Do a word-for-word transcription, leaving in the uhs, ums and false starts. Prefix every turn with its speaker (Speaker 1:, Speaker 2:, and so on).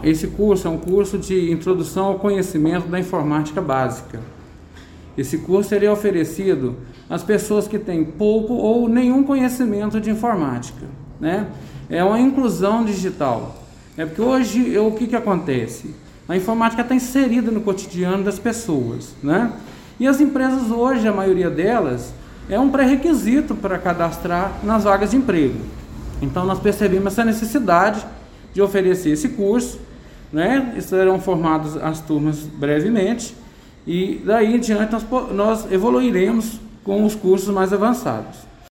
Speaker 1: esse curso é um curso de introdução ao conhecimento da informática básica. Esse curso seria oferecido às pessoas que têm pouco ou nenhum conhecimento de informática, né? É uma inclusão digital. É porque hoje, eu, o que que acontece? A informática está inserida no cotidiano das pessoas, né? E as empresas hoje, a maioria delas, é um pré-requisito para cadastrar nas vagas de emprego. Então nós percebemos essa necessidade de oferecer esse curso, né? Serão formadas as turmas brevemente e daí em diante nós, nós evoluiremos com os cursos mais avançados.